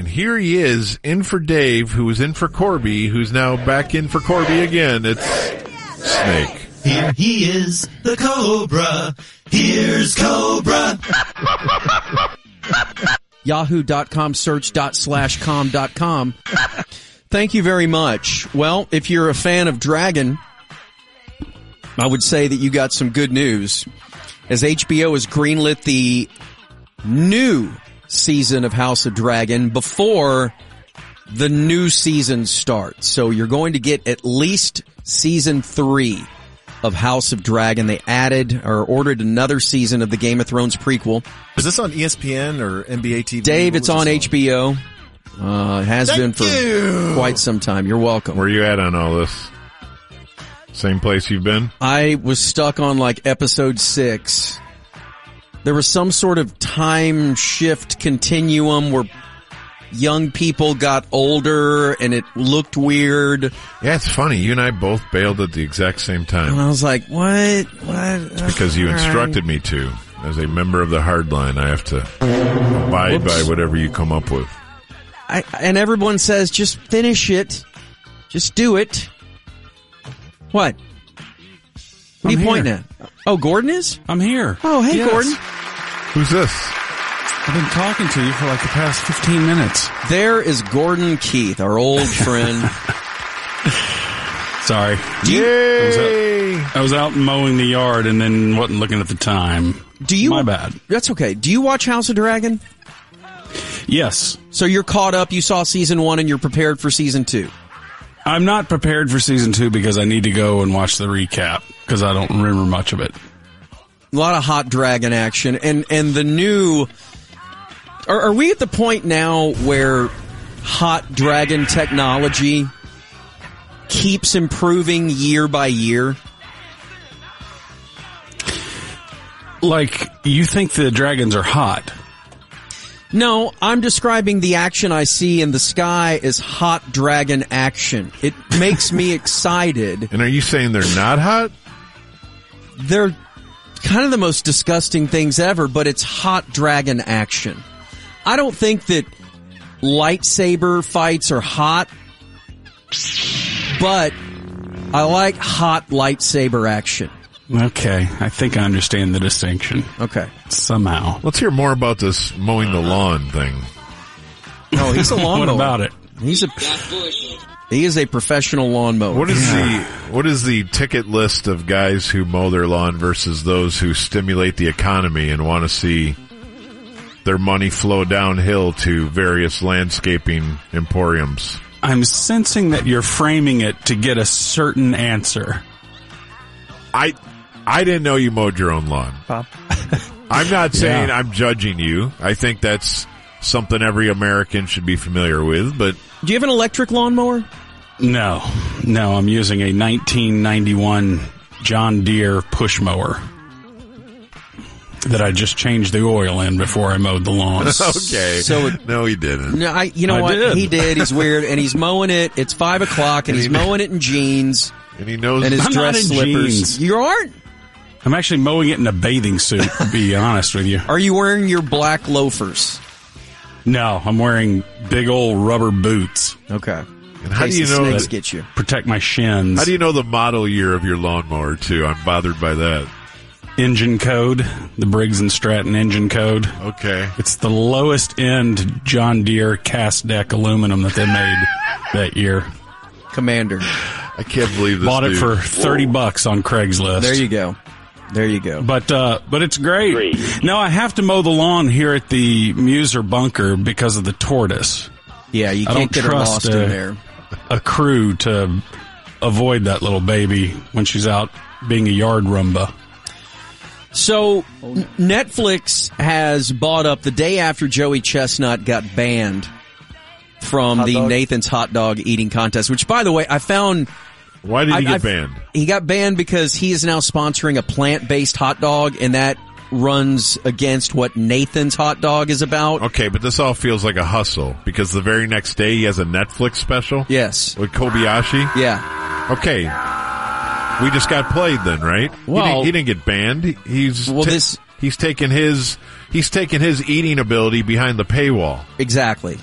here he is, in for Dave, who was in for Corby, who's now back in for Corby again. It's Snake. Here he is, the Cobra. Here's Cobra. Yahoo.com search.slash.com.com. Thank you very much. Well, if you're a fan of Dragon, I would say that you got some good news, as HBO has greenlit the new season of House of Dragon before the new season starts. So you're going to get at least season 3 of House of Dragon. They added or ordered another season of the Game of Thrones prequel. Is this on ESPN or NBA TV? Dave, it's on HBO. It has been for quite some time. You're welcome. Where you at on all this? Same place you've been? I was stuck on like episode 6. There was some sort of time shift continuum where young people got older and it looked weird. Yeah, it's funny. You and I both bailed at the exact same time. And I was like, what? It's because you instructed me to. As a member of the Hardline, I have to abide by whatever you come up with. And everyone says, just finish it. Just do it. What? What are you pointing at? Oh, Gordon is? I'm here. Oh, hey, Yes. Gordon. Who's this? I've been talking to you for like the past 15 minutes. There is Gordon Keith, our old friend. Sorry. Yay! I was out mowing the yard and then wasn't looking at the time. My bad. That's okay. Do you watch House of Dragon? Yes. So you're caught up, you saw season 1 and you're prepared for season 2. I'm not prepared for season 2 because I need to go and watch the recap because I don't remember much of it. A lot of hot dragon action and the new... Are we at the point now where hot dragon technology keeps improving year by year? Like, you think the dragons are hot? No, I'm describing the action I see in the sky as hot dragon action. It makes me excited. And are you saying they're not hot? They're kind of the most disgusting things ever, but it's hot dragon action. I don't think that lightsaber fights are hot, but I like hot lightsaber action. Okay, I think I understand the distinction. Okay. Somehow. Let's hear more about this mowing the lawn thing. No, he's a lawnmower. What about it? He is a professional lawnmower. What is the ticket list of guys who mow their lawn versus those who stimulate the economy and want to see their money flow downhill to various landscaping emporiums? I'm sensing that you're framing it to get a certain answer. I didn't know you mowed your own lawn. Bob. I'm not saying I'm judging you. I think that's something every American should be familiar with, but... Do you have an electric lawnmower? No, I'm using a 1991 John Deere push mower that I just changed the oil in before I mowed the lawn. Okay. No, he didn't. No, you know I what? did. He did. He's weird, and he's mowing it. It's 5 o'clock, and he's mowing it in jeans. And he knows... And his I'm dress not in slippers. jeans. You aren't? I'm actually mowing it in a bathing suit, to be honest with you. Are you wearing your black loafers? No, I'm wearing big old rubber boots. Okay. And how do you know snakes that, get you? Protect my shins. How do you know the model year of your lawnmower, too? I'm bothered by that. Engine code, the Briggs & Stratton engine code. Okay. It's the lowest end John Deere cast deck aluminum that they made that year. Commander. I can't believe this. Bought it dude. for $30 on Craigslist. There you go. There you go. But it's great. Now I have to mow the lawn here at the Muser bunker because of the tortoise. Yeah, you I can't don't get her trust lost in there. a crew to avoid that little baby when she's out being a yard Roomba. So, Netflix has bought up the day after Joey Chestnut got banned from the Nathan's Hot Dog Eating Contest, which, by the way, I found... Why did he get banned? He got banned because he is now sponsoring a plant-based hot dog, and that runs against what Nathan's Hot Dog is about. Okay, but this all feels like a hustle, because the very next day he has a Netflix special? Yes. With Kobayashi? Yeah. Okay. We just got played then, right? Well, he didn't get banned. He's taken his eating ability behind the paywall. Exactly.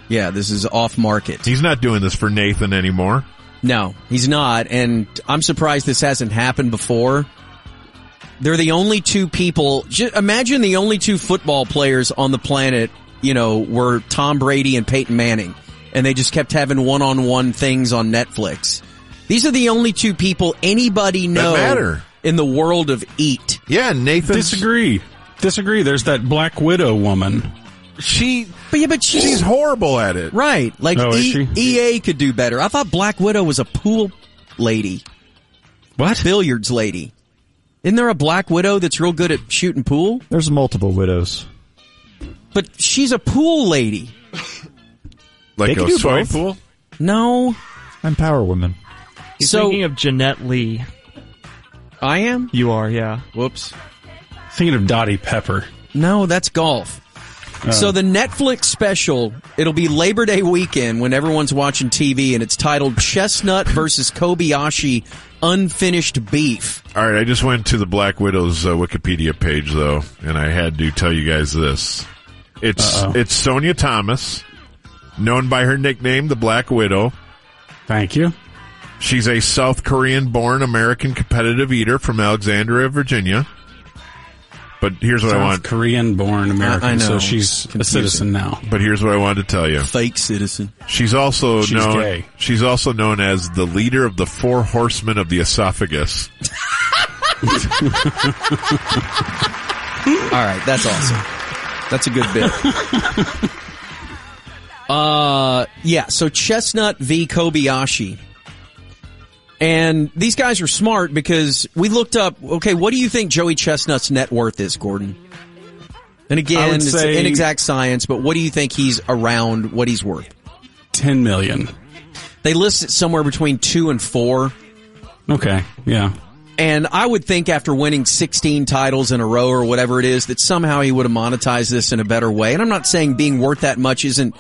Yeah, this is off market. He's not doing this for Nathan anymore. No, he's not, and I'm surprised this hasn't happened before. They're the only two people. Imagine the only two football players on the planet, were Tom Brady and Peyton Manning, and they just kept having one-on-one things on Netflix. These are the only two people anybody knows in the world of EAT. Yeah, Nathan. Disagree. There's that Black Widow woman. But she's horrible at it. Right. Like is she? EA could do better. I thought Black Widow was a pool lady. What? Billiards lady. Isn't there a Black Widow that's real good at shooting pool? There's multiple widows. But she's a pool lady. Like a swimming pool? No. I'm Power Woman. He's thinking of Jeanette Lee. I am? You are, yeah. Whoops. Thinking of Dottie Pepper. No, that's golf. So the Netflix special, it'll be Labor Day weekend when everyone's watching TV, and it's titled Chestnut versus Kobayashi Unfinished Beef. All right, I just went to the Black Widow's Wikipedia page, though, and I had to tell you guys this. It's Sonia Thomas, known by her nickname, the Black Widow. Thank you. She's a South Korean-born American competitive eater from Alexandria, Virginia. But here's what I want. Korean-born American, I know. so she's a citizen now. But here's what I wanted to tell you. Fake citizen. She's also gay. She's also known as the leader of the 4 horsemen of the esophagus. All right, that's awesome. That's a good bit. So Chestnut v. Kobayashi. And these guys are smart because we looked up, okay, what do you think Joey Chestnut's net worth is, Gordon? And again, it's inexact science, but what do you think he's around, what he's worth? $10 million. They list it somewhere between 2 and 4. Okay, yeah. And I would think after winning 16 titles in a row or whatever it is, that somehow he would have monetized this in a better way. And I'm not saying being worth that much isn't,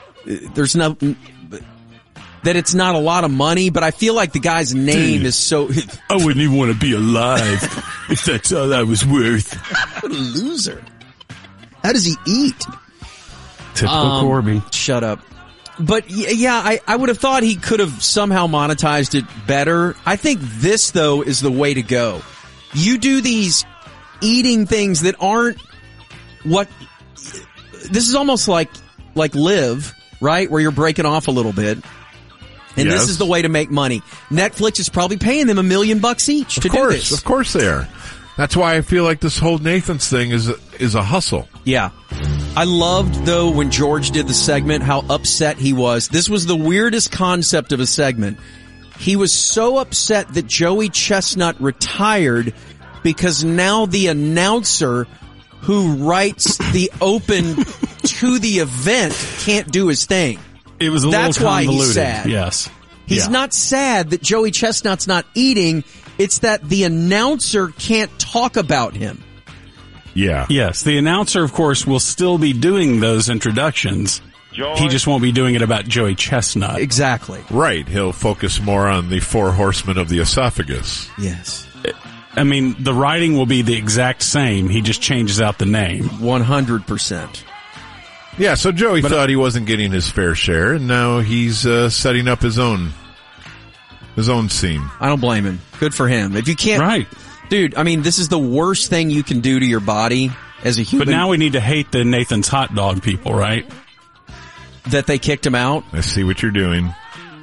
that it's not a lot of money, but I feel like the guy's name is so... I wouldn't even want to be alive if that's all I was worth. What a loser. How does he eat? Typical Corby. Shut up. But yeah, I would have thought he could have somehow monetized it better. I think this, though, is the way to go. You do these eating things that aren't what... This is almost like Live, right? Where you're breaking off a little bit. And yes. This is the way to make money. Netflix is probably paying them $1 million each to do this. Of course they are. That's why I feel like this whole Nathan's thing is a hustle. Yeah. I loved, though, when George did the segment, how upset he was. This was the weirdest concept of a segment. He was so upset that Joey Chestnut retired because now the announcer who writes the open to the event can't do his thing. It was a That's little why convoluted. he's sad. Yes. He's not sad that Joey Chestnut's not eating. It's that the announcer can't talk about him. Yeah. Yes. The announcer, of course, will still be doing those introductions. He just won't be doing it about Joey Chestnut. Exactly. Right. He'll focus more on the 4 horsemen of the esophagus. Yes. I mean, the writing will be the exact same. He just changes out the name. 100%. Yeah, so Joey thought he wasn't getting his fair share, and now he's setting up his own scene. I don't blame him. Good for him. If you can't... Right. Dude, I mean, this is the worst thing you can do to your body as a human. But now we need to hate the Nathan's Hot Dog people, right? That they kicked him out? I see what you're doing.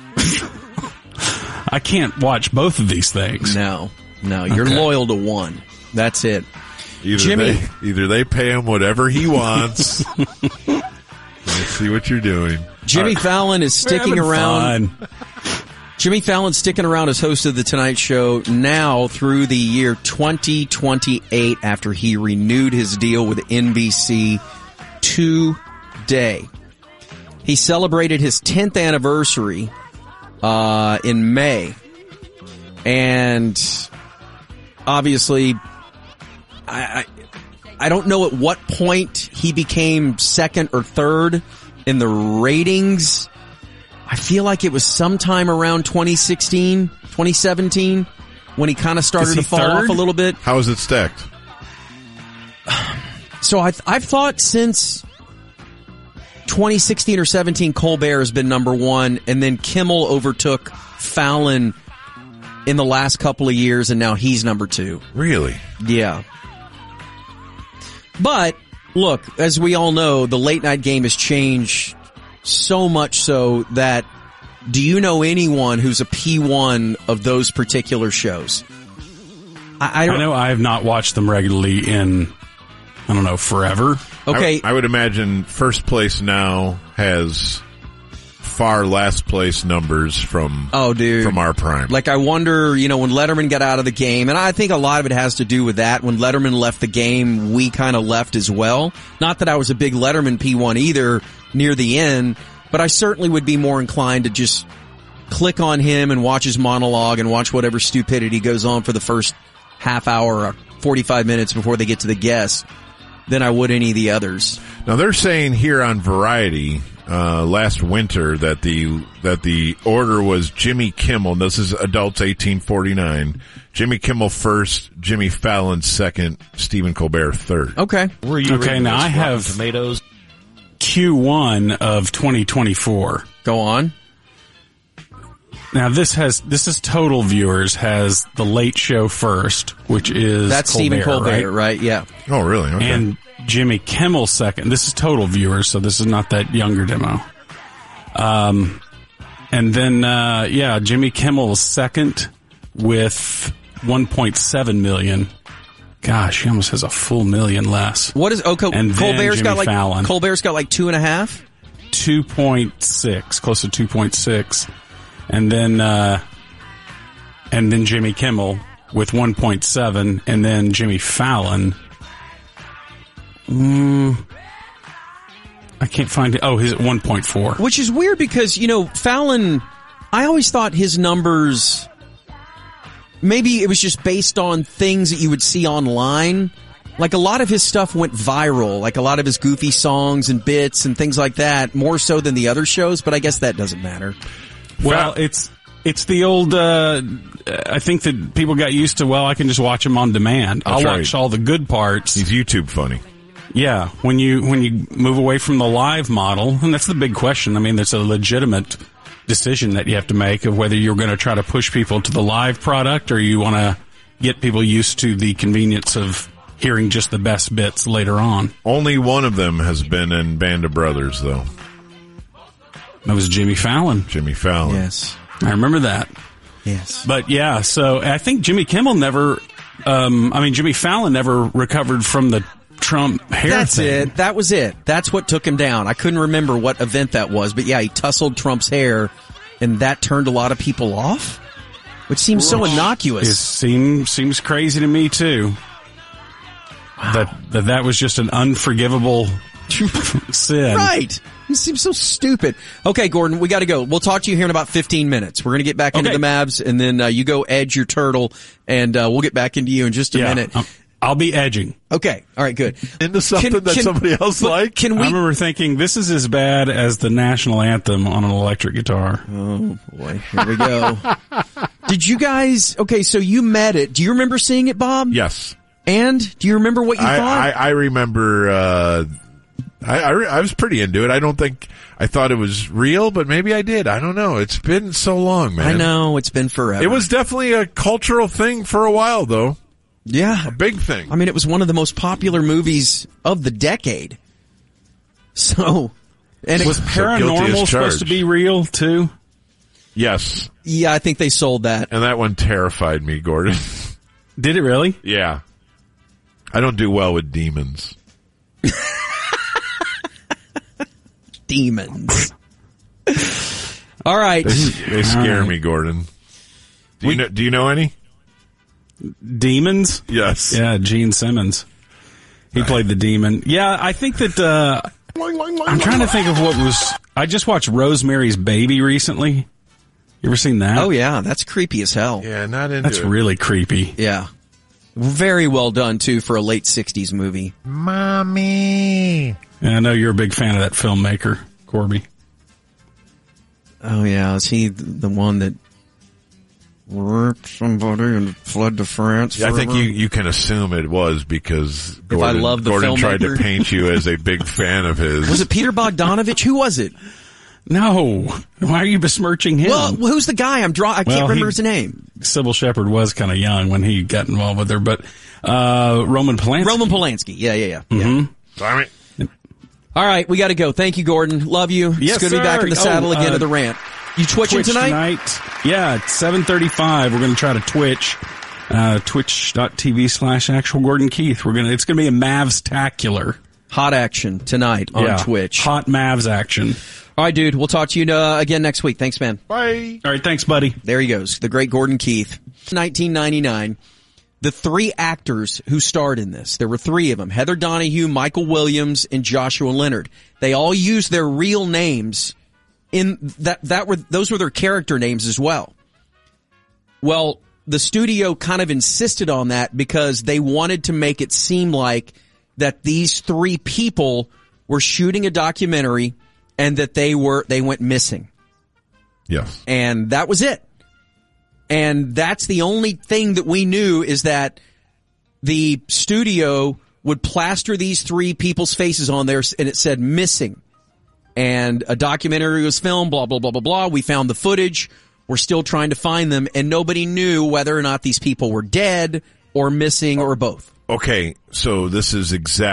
I can't watch both of these things. No, you're loyal to one. That's it. Either they pay him whatever he wants. I see what you're doing. Jimmy Fallon is sticking around. Fun. Jimmy Fallon's sticking around as host of The Tonight Show now through the year 2028 after he renewed his deal with NBC today. He celebrated his 10th anniversary in May. And obviously, I don't know at what point he became second or third in the ratings. I feel like it was sometime around 2016, 2017 when he kind of started to fall off a little bit. How is it stacked? So I've thought since 2016 or 17, Colbert has been number one, and then Kimmel overtook Fallon in the last couple of years, and now he's number two. Really? Yeah. But, look, as we all know, the late night game has changed so much so that, do you know anyone who's a P1 of those particular shows? I know I have not watched them regularly in, I don't know, forever. Okay. I would imagine first place now has far last place numbers from our prime. Like, I wonder, when Letterman got out of the game, and I think a lot of it has to do with that. When Letterman left the game, we kind of left as well. Not that I was a big Letterman P1 either near the end, but I certainly would be more inclined to just click on him and watch his monologue and watch whatever stupidity goes on for the first half hour or 45 minutes before they get to the guests than I would any of the others. Now they're saying here on Variety last winter that the order was Jimmy Kimmel. This is adults 18-49. Jimmy Kimmel first, Jimmy Fallon second, Stephen Colbert third. Okay. Okay, now I have Tomatoes. Q1 of 2024. Go on. Now this is total viewers, has The Late Show first, which is that's Stephen Colbert, right? Yeah. Oh, really? Okay. And Jimmy Kimmel second. This is total viewers, so this is not that younger demo. And then Jimmy Kimmel second with 1.7 million. Gosh, he almost has a full million less. What is and Colbert's got Fallon. Colbert's got like 2.5? 2.6, close to 2.6. And then Jimmy Kimmel with 1.7, and then Jimmy Fallon. I can't find it. Oh, he's at 1.4. Which is weird because, Fallon, I always thought his numbers, maybe it was just based on things that you would see online. Like, a lot of his stuff went viral, like a lot of his goofy songs and bits and things like that, more so than the other shows, but I guess that doesn't matter. Well, it's the old, I think that people got used to, I can just watch him on demand. I'll watch all the good parts. He's YouTube funny. Yeah, when you move away from the live model, and that's the big question. I mean, that's a legitimate decision that you have to make of whether you're going to try to push people to the live product or you want to get people used to the convenience of hearing just the best bits later on. Only one of them has been in Band of Brothers, though. That was Jimmy Fallon. Jimmy Fallon. Yes. I remember that. Yes. But yeah, so I think Jimmy Kimmel Jimmy Fallon never recovered from the Trump hair That's thing. it. That was it. That's what took him down. I couldn't remember what event that was, but yeah, he tussled Trump's hair, and that turned a lot of people off, which seems so innocuous. It seems crazy to me, too. Wow. That was just an unforgivable sin. Right. It seems so stupid. Okay, Gordon, we got to go. We'll talk to you here in about 15 minutes. We're going to get back into the Mavs, and then you go edge your turtle, and we'll get back into you in just a minute. I'll be edging. Okay. All right, good. Into something that somebody else liked? I remember thinking, this is as bad as the national anthem on an electric guitar. Oh, boy. Here we go. Did you guys... Okay, so you met it. Do you remember seeing it, Bob? Yes. And do you remember what you thought? I remember... I was pretty into it. I don't think I thought it was real, but maybe I did. I don't know. It's been so long, man. I know. It's been forever. It was definitely a cultural thing for a while, though. Yeah. A big thing. I mean, it was one of the most popular movies of the decade. So, and was Paranormal supposed to be real, too? Yes. Yeah, I think they sold that. And that one terrified me, Gordon. Did it really? Yeah. I don't do well with demons. Demons. All right. They scare me, Gordon. Do you know any? Demons? Yes. Yeah, Gene Simmons. He played the demon. Yeah, I think that, I'm trying to think of what was, I just watched Rosemary's Baby recently. You ever seen that? Oh yeah, that's creepy as hell. Yeah, not into That's really creepy. Yeah. Very well done too for a late 60s movie. Mommy. And I know you're a big fan of that filmmaker, Corby. Oh yeah, is he the one that raped somebody and fled to France. I think forever. you can assume it was because Gordon, love the Gordon tried to filmmaker. paint you as a big fan of his. Was it Peter Bogdanovich? Who was it? No. Why are you besmirching him? Well, who's the guy? I can't Well, remember his name. Sybil Shepherd was kind of young when he got involved with her, but Roman Polanski. Roman Polanski. Yeah. Damn it. All right, we got to go. Thank you, Gordon. Love you. Yes, it's good to be back sir. in the saddle again of the rant. You twitching Twitch tonight? Yeah, it's 7:35. We're going to try to Twitch. Twitch.tv/Actual Gordon Keith. It's going to be a Mavs-tacular. Hot action tonight on Twitch. Hot Mavs action. All right, dude. We'll talk to you again next week. Thanks, man. Bye. All right, thanks, buddy. There he goes. The great Gordon Keith. 1999. The three actors who starred in this, there were three of them, Heather Donahue, Michael Williams, and Joshua Leonard. They all used their real names in those were their character names as well. Well, the studio kind of insisted on that because they wanted to make it seem like that these three people were shooting a documentary and that they went missing. Yes. And that was it. And that's the only thing that we knew, is that the studio would plaster these three people's faces on there and it said missing. And a documentary was filmed, blah, blah, blah, blah, blah. We found the footage. We're still trying to find them, and nobody knew whether or not these people were dead or missing or both. Okay, so this is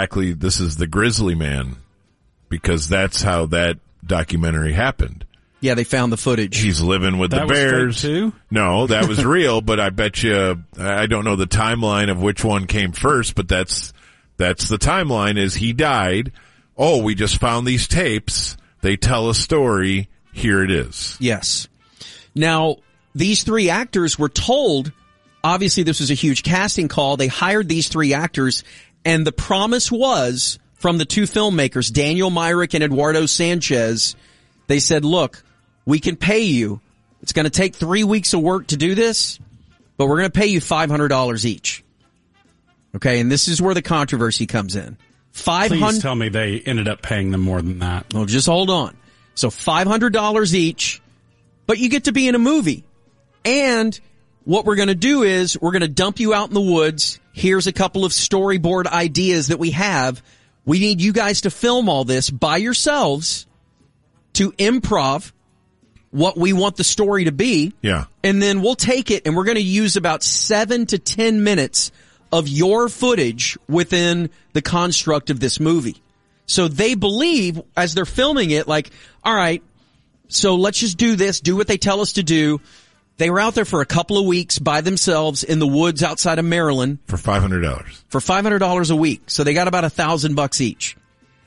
the Grizzly Man, because that's how that documentary happened. Yeah, they found the footage. He's living with the That was Bears. fake too? No, that was real, but I bet you, I don't know the timeline of which one came first, but that's the timeline. Is he died. Oh, we just found these tapes. They tell a story. Here it is. Yes. Now, these three actors were told, obviously this was a huge casting call. They hired these three actors, and the promise was from the two filmmakers, Daniel Myrick and Eduardo Sanchez. They said, look, we can pay you. It's going to take 3 weeks of work to do this, but we're going to pay you $500 each. Okay, and this is where the controversy comes in. Please tell me they ended up paying them more than that. Well, just hold on. So $500 each, but you get to be in a movie. And what we're going to do is we're going to dump you out in the woods. Here's a couple of storyboard ideas that we have. We need you guys to film all this by yourselves, to improv what we want the story to be. Yeah. And then we'll take it and we're going to use about 7 to 10 minutes of your footage within the construct of this movie. So they believe, as they're filming it, like, all right, so let's just do this, do what they tell us to do. They were out there for a couple of weeks by themselves in the woods outside of Maryland. For $500. For $500 a week. So they got about $1,000 each.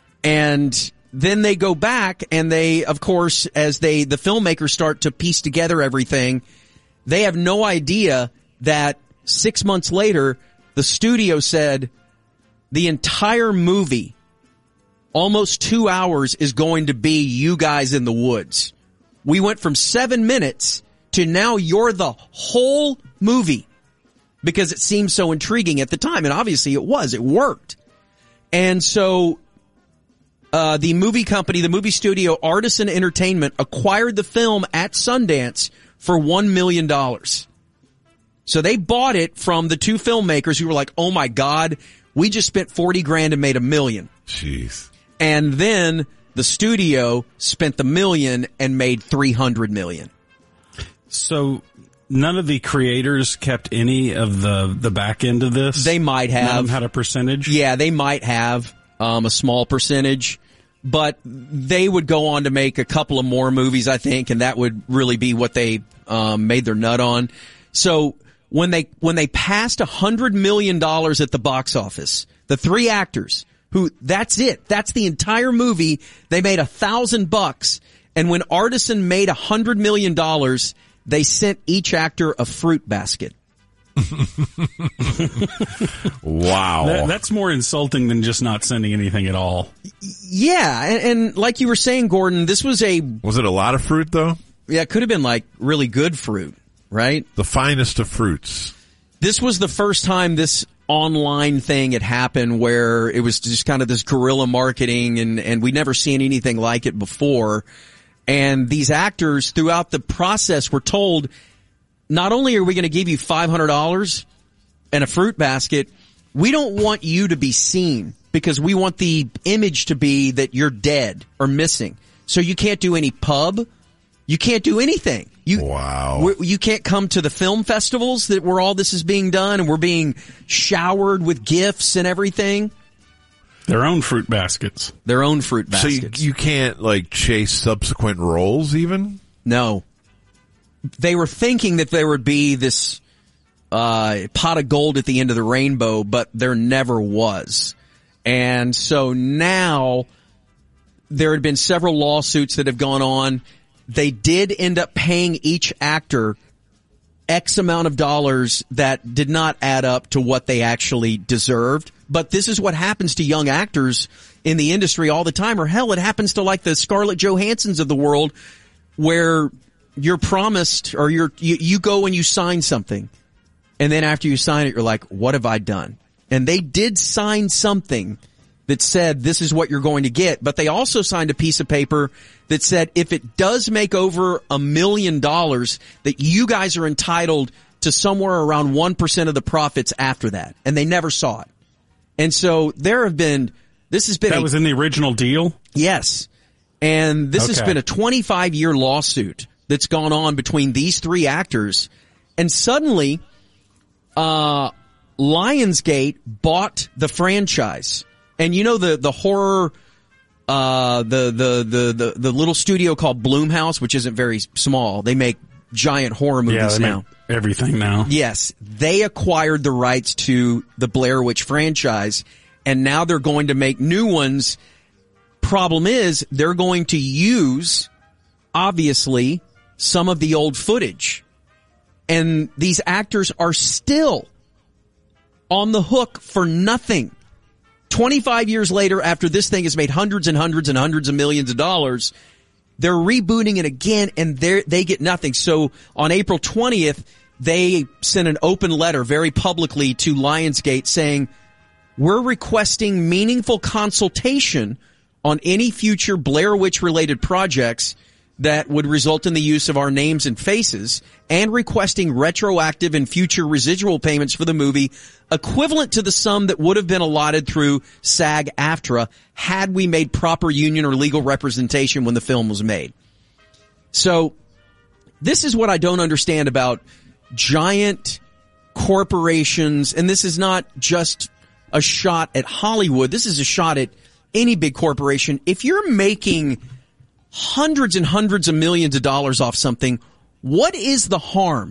And then they go back and they, of course, as the filmmakers start to piece together everything, they have no idea that 6 months later, the studio said the entire movie, almost 2 hours, is going to be you guys in the woods. We went from 7 minutes to now you're the whole movie, because it seemed so intriguing at the time. And obviously it was. It worked. And so the movie company, the movie studio, Artisan Entertainment, acquired the film at Sundance for $1 million. So they bought it from the two filmmakers who were like, oh my God, we just spent $40,000 and made $1 million. Jeez. And then the studio spent the $1 million and made $300 million. So none of the creators kept any of the back end of this? They might have. None of them had a percentage? Yeah, they might have a small percentage, but they would go on to make a couple of more movies, I think, and that would really be what they made their nut on. So when they passed $100 million at the box office, the three actors who, that's it. That's the entire movie. They made $1,000. And when Artisan made $100 million, they sent each actor a fruit basket. Wow. That's more insulting than just not sending anything at all. Yeah. And like you were saying, Gordon, this was Was it a lot of fruit though? Yeah, it could have been like really good fruit, right? The finest of fruits. This was the first time this online thing had happened where it was just kind of this guerrilla marketing, and we'd never seen anything like it before. And these actors throughout the process were told, not only are we going to give you $500 and a fruit basket, we don't want you to be seen because we want the image to be that you're dead or missing. So you can't do any pub. You can't do anything. You can't come to the film festivals where all this is being done and we're being showered with gifts and everything. Their own fruit baskets. Their own fruit baskets. So you can't, like, chase subsequent roles even? No. They were thinking that there would be this pot of gold at the end of the rainbow, but there never was. And so now there had been several lawsuits that have gone on. They did end up paying each actor X amount of dollars that did not add up to what they actually deserved. But this is what happens to young actors in the industry all the time. Or hell, it happens to like the Scarlett Johanssons of the world where you're promised or you go and you sign something. And then after you sign it, you're like, what have I done? And they did sign something that said this is what you're going to get. But they also signed a piece of paper that said if it does make over $1 million, that you guys are entitled to somewhere around 1% of the profits after that. And they never saw it. And so this has been That was in the original deal? Yes. And this has been a 25-year lawsuit that's gone on between these three actors. And suddenly, Lionsgate bought the franchise. And you know the horror, the little studio called Blumhouse, which isn't very small. They make giant horror movies now. Everything now. Yes. They acquired the rights to the Blair Witch franchise, and now they're going to make new ones. Problem is, they're going to use, obviously, some of the old footage. And these actors are still on the hook for nothing. 25 years later, after this thing has made hundreds and hundreds and hundreds of millions of dollars, they're rebooting it again, and they get nothing. So on April 20th, they sent an open letter very publicly to Lionsgate saying, we're requesting meaningful consultation on any future Blair Witch-related projects that would result in the use of our names and faces, and requesting retroactive and future residual payments for the movie equivalent to the sum that would have been allotted through SAG-AFTRA had we made proper union or legal representation when the film was made. So this is what I don't understand about giant corporations, and this is not just a shot at Hollywood. This is a shot at any big corporation. If you're making hundreds and hundreds of millions of dollars off something, what is the harm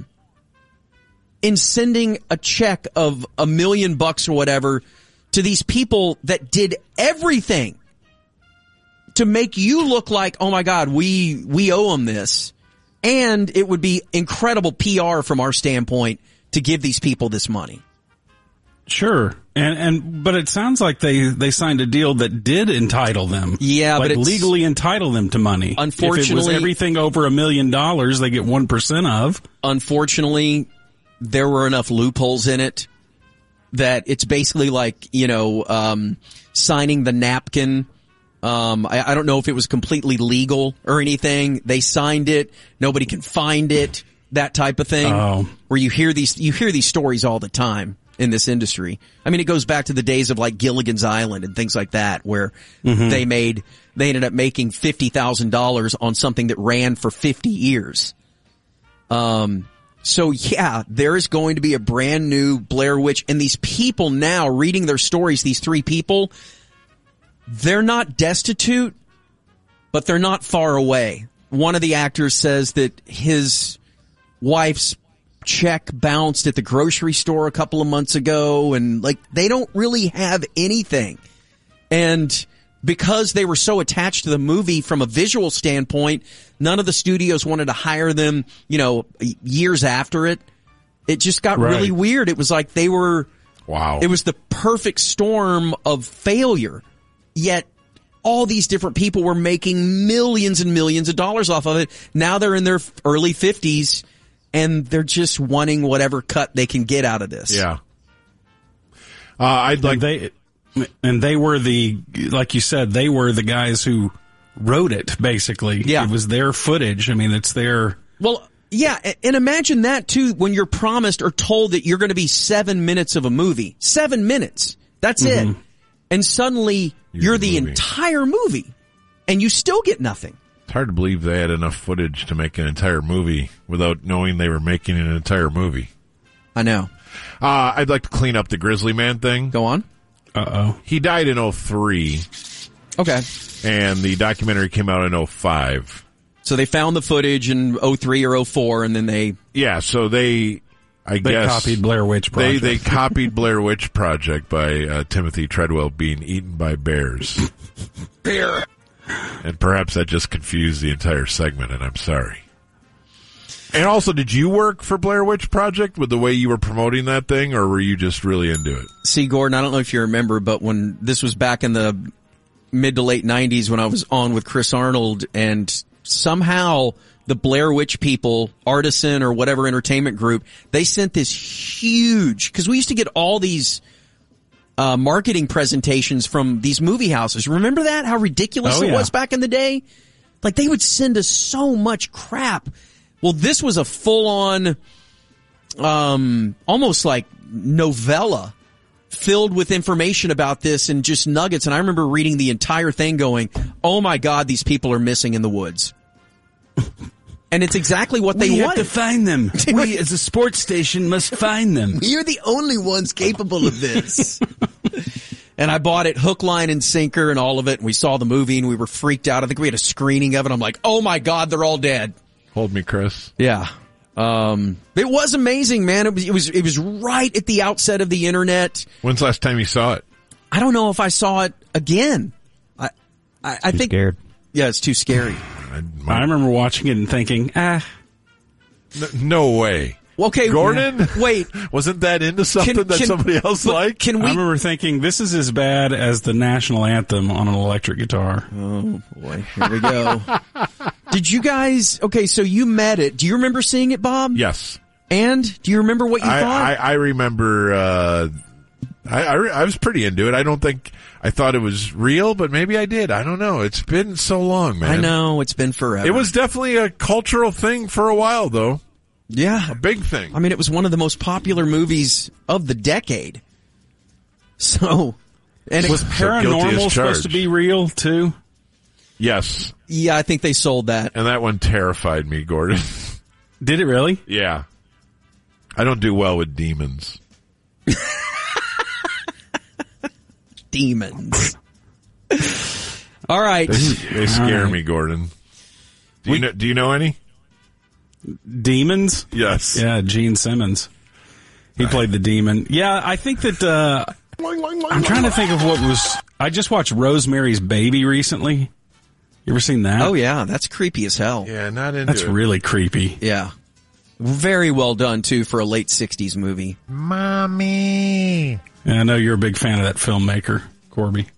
in sending a check of $1 million or whatever to these people that did everything to make you look like, oh my God, we owe them this? And it would be incredible PR from our standpoint to give these people this money. Sure. But it sounds like they signed a deal that did entitle them. Yeah, like but it's legally entitle them to money. Unfortunately, if it was everything over $1 million, they get 1% of. Unfortunately, there were enough loopholes in it that it's basically like, signing the napkin. I don't know if it was completely legal or anything. They signed it. Nobody can find it. That type of thing. Oh. Where you hear these stories all the time in this industry. I mean, it goes back to the days of like Gilligan's Island and things like that, where they ended up making $50,000 on something that ran for 50 years. So yeah, there is going to be a brand new Blair Witch, and these people now reading their stories, these three people, they're not destitute, but they're not far away. One of the actors says that his wife's check bounced at the grocery store a couple of months ago, and like they don't really have anything. And because they were so attached to the movie from a visual standpoint, none of the studios wanted to hire them, years after it. It just got really weird. It was like they were, wow. It was the perfect storm of failure. Yet all these different people were making millions and millions of dollars off of it. Now they're in their early 50s. And they're just wanting whatever cut they can get out of this. Yeah. They were like you said, they were the guys who wrote it, basically. Yeah. It was their footage. I mean, it's their... Well, Yeah, and imagine that too when you're promised or told that you're going to be 7 minutes of a movie. 7 minutes. That's it. And suddenly you're the entire movie and you still get nothing. It's hard to believe they had enough footage to make an entire movie without knowing they were making an entire movie. I know. I'd like to clean up the Grizzly Man thing. Go on. Uh-oh. He died in 2003. Okay. And the documentary came out in 2005. So they found the footage in 2003 or 2004, and then they... Yeah, so they guess... copied Blair Witch Project. They copied Blair Witch Project by Timothy Treadwell being eaten by bears. Bear. And perhaps that just confused the entire segment, and I'm sorry. And also, did you work for Blair Witch Project with the way you were promoting that thing, or were you just really into it? See, Gordon, I don't know if you remember, but when this was back in the mid to late 90s when I was on with Chris Arnold, and somehow the Blair Witch people, Artisan or whatever entertainment group, they sent this huge, because we used to get all these marketing presentations from these movie houses. Remember that? How ridiculous it was back in the day? Like, they would send us so much crap. Well, this was a full-on, almost like novella filled with information about this and just nuggets. And I remember reading the entire thing going, oh my God, these people are missing in the woods. And it's exactly what they wanted. have to find them. We, as a sports station, must find them. You're the only ones capable of this. And I bought it hook, line, and sinker and all of it. And we saw the movie and we were freaked out. I think we had a screening of it. I'm like, oh my God, they're all dead. Hold me, Chris. Yeah. It was amazing, man. It was right at the outset of the internet. When's the last time you saw it? I don't know if I saw it again. I think scared. Yeah, it's too scary. I remember watching it and thinking, no way. Okay, Gordon? Wait. Wasn't that into something that somebody else liked? I remember thinking, this is as bad as the national anthem on an electric guitar. Oh, boy. Here we go. Did you guys... Okay, so you met it. Do you remember seeing it, Bob? Yes. And? Do you remember what you thought? I remember... I was pretty into it. I don't think I thought it was real, but maybe I did. I don't know. It's been so long, man. I know. It's been forever. It was definitely a cultural thing for a while, though. Yeah. A big thing. I mean, it was one of the most popular movies of the decade. So... And was Paranormal supposed to be real, too? Yes. Yeah, I think they sold that. And that one terrified me, Gordon. Did it really? Yeah. I don't do well with demons. Demons. All right. They scare me, Gordon. Do you know any? Demons? Yes. Yeah, Gene Simmons. He played the demon. Yeah, I think that, I'm trying to think of what was, I just watched Rosemary's Baby recently. You ever seen that? Oh yeah, that's creepy as hell. Yeah, not into That's it. really creepy. Yeah. Very well done too for a late 60s movie. Mommy. And I know you're a big fan of that filmmaker, Corby.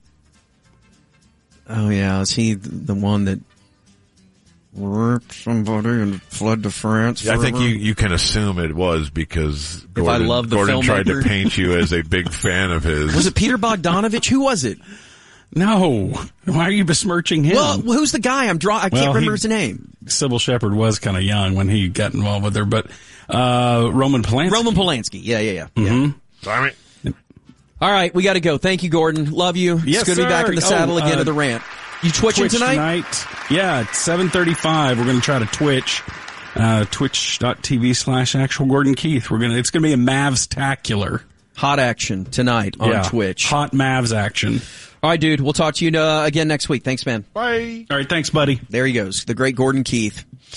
Oh yeah, is he the one that raped somebody and fled to France? Yeah, I think you can assume it was because Gordon tried to filmmaker. paint you as a big fan of his. Was it Peter Bogdanovich? Who was it? No. Why are you besmirching him? Well, who's the guy? I can't remember his name. Sybil Shepherd was kind of young when he got involved with her, but Roman Polanski. Roman Polanski. Yeah. Mm-hmm. Darn it. All right, we got to go. Thank you, Gordon. Love you. Yes, it's good to be back in the saddle again of the rant. You twitching tonight? Yeah, it's 7:35. We're going to try to Twitch. Twitch.tv/Actual Gordon Keith. It's going to be a Mavs-tacular. Hot action tonight on Twitch. Hot Mavs action. All right, dude. We'll talk to you again next week. Thanks, man. Bye. All right, thanks, buddy. There he goes. The great Gordon Keith.